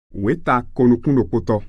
weta konukundo poto.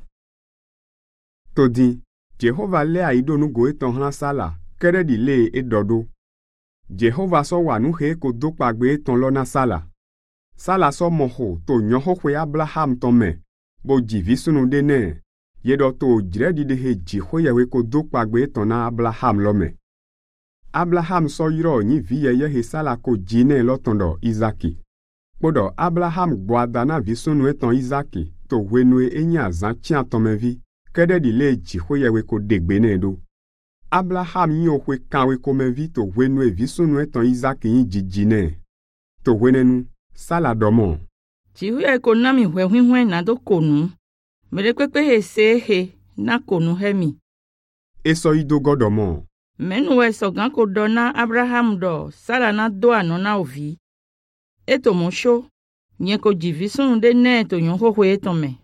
Todi, Jehova le aidonu go eton hlan sala, kere di le edodo. Jehova so wanu he ko dokpagbe eton lona sala. Sala so moho to nyoho kwe Abraham tome, bo jivisunu dene, yedo to jiredi de he jiho yewe ko dokpagbe eton na Abraham lome. Abraham so yiro ni viye ye he sala ko jine lotondo Izaki. Podo Abraham boadana visunu eton Izaki, to wenwe enya zan tian tomevi, kede di le jiho yewe ko degbene do. Abraham yi okwe kanwe komevi to wenwe visunu eton Izaki yi jijine. To wenenu, sala domo. Jihu ye ko nami hwe na do konu. Mere kwekwe he se he na konu hemi. Eso ido godomo. Menu we so gan ko dona Abraham do sala na do anona ovi. Eto monsho, nye ko jivisunu de ne to yon ho hwe eton me.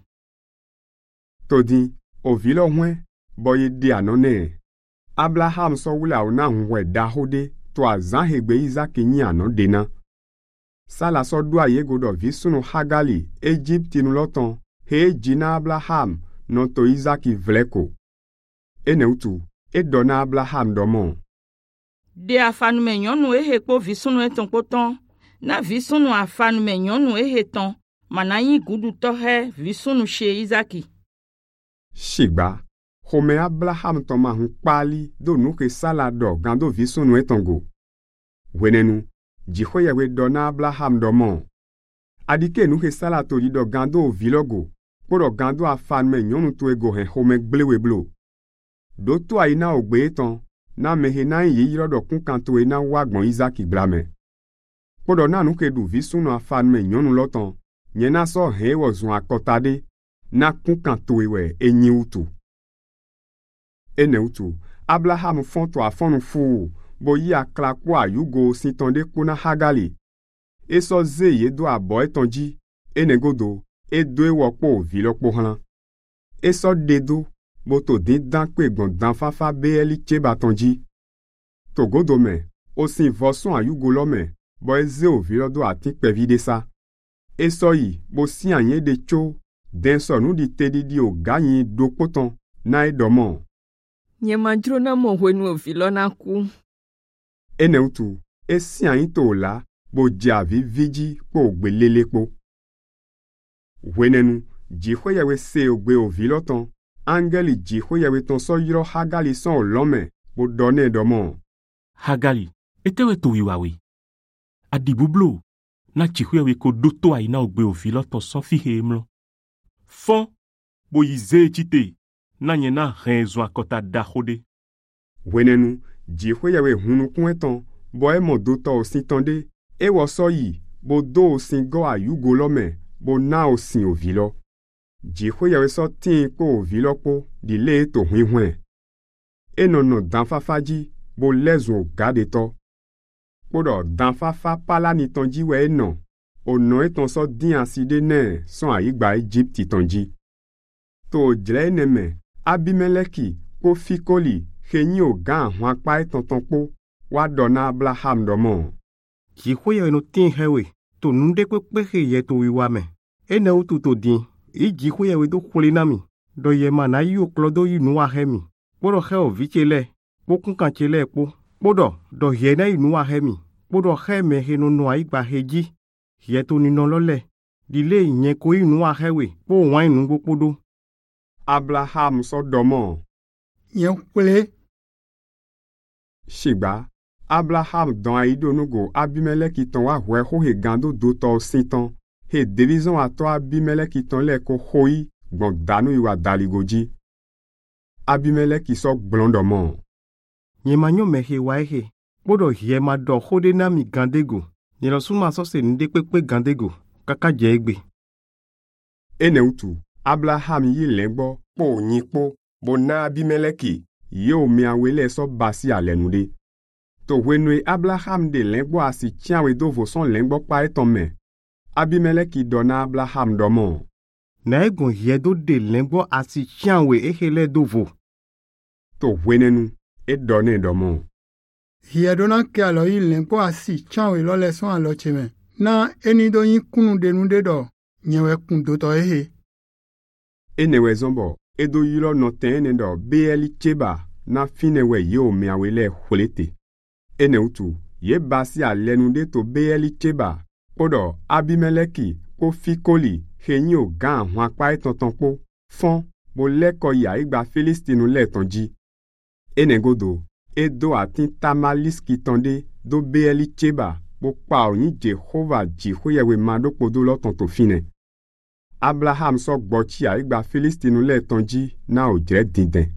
Todi, ovi lo hwe, boye di anone. Abraham so wula una hwe dahode to azan hegbe Izaki nyi anon dena. Sala so dua yego do visunu Hagali, Egypti nu loton, he jina Abraham, non to Izaki vleko. Ene utu, dona Abraham domo. De afanu me nyonu he po visunu eton poton, na visunu afanu me nyonu he ton, manayi gudu to he visunu she Izaki. Shigba, home Abraham toma hun pali do nuke sala do gando visunu etongo. Wenenu, Jiho yewe dona Abraham domo. Adike nuke sala to di do gando vilogo, poro gando afan me nyonu to ego hen home blewe blo. Do to aina ogbe eton, na mehe na yi yiro do kunkanto ena wagbon Izaki blame. Poro na nuke du visunu afan me nyonu loton, nyena so he wozun akotade, na kunkanto ewe enyi utu. Ene utu, Abraham fonto afonu fu, bo yi akrakpo ayugo sintonde kuna Hagali. Eso ze ye do abo etonji, ene godo, edo ewokpo vilokpo hlan. Eso dedo, bo to din dan kwegbon dan fafa beeli cheba tonji. To godo me, osin voson ayugo lome, bo eze o vilodo ati pevide sa. Eso yi, bo si anye de cho, den so nu di tedi di o ganyi do poton, na edomon. Nye manjro na mo wenu o vilona ku. Ene utu, esi anyi to la, bo javi viji po gbelele po. Wenenu, jiho yewe se ogbe o viloton, angeli jiho yewe ton so yiro Hagali son o lome, bo done domo. Hagali, etewe to wiwawe. Adibublo, na jiho yewe ko doto aina ogbe o viloton son fi hemlo. Fon, bo yize chite, na nyena renzo akota dahode. Wenenu, jiho yewe hunukun eton, bo emo doto osin tonde, ewo so yi, bo do osin go ayugo lome, bo na osin o vilo. Jiho yewe so tin po o vilo po, di le to huihuen. Enono danfafaji, bo lezo gade to. Podo danfafa pala ni tonji we eno, ono eton so din aside ne, son ayigba Egypti tonji. To jle neme, Abimeleki, ko fikoli, kenyi o gan hwan pa etonton po, wa dona Abraham domo. Jiho yewe no tin hewe, to nunde kwekwe ye to wiwame. Ene utu to din, jiho yewe do kulinami, do ye mana yu klodo yu nuwa hemi. Podo heo vichele, pokunkan chele po. Podo, do ye na yu nuwa hemi. Podo heme he no nuwa igba heji. Ye to nino lole. Dile nye ko yu nuwa hewe, po wine nungo podo. Abraham so domo. Yen kwele. Shigba, Abraham don aidonugo Abimeleki ton wa hwe ho he gando do to sinton. He division ato Abimeleki ton le ko hoi, gbon danu iwa daligoji. Abimeleki so blondomo. Nye manyo mehe wa ehe, podo ye ma do hode na mi gandego. Nye lo suma so se nde kwekwe gandego, kaka je egbe. Ene utu, Abraham yi lengbo, po nyikpo, bo na Abimeleki, ye o mi awele so basi alenude. To wenwe Abraham de lengbo asi tianwe do voson lengbo pa etonme. Abimeleki dona Abraham domo. Na egon yedo de lengbo asi tianwe ehele dovo. To wenenu, done domo. Yedona ke alo yi lengbo asi tianwe lo leson alo cheme. Na eni do yin kunu denu de do, nyewe kun do to ehe. Enewe zombo, edo yilo no tene do beeli cheba na finewe ye omeawele hulete. Ene utu, ye basi alenu de to beeli cheba, kodo Abimeleki, ko fikoli, henyo gan hwakpa etontonpo, fon, bo leko ya igba Filistinu letonji. Ene godo, edo atin tamaliski tonde do beeli cheba, bo pa onyi Jehova jihoyewe mado kodo lotonto fine. Abraham so gbochi a igba Filistinu letonji na ojre dinde.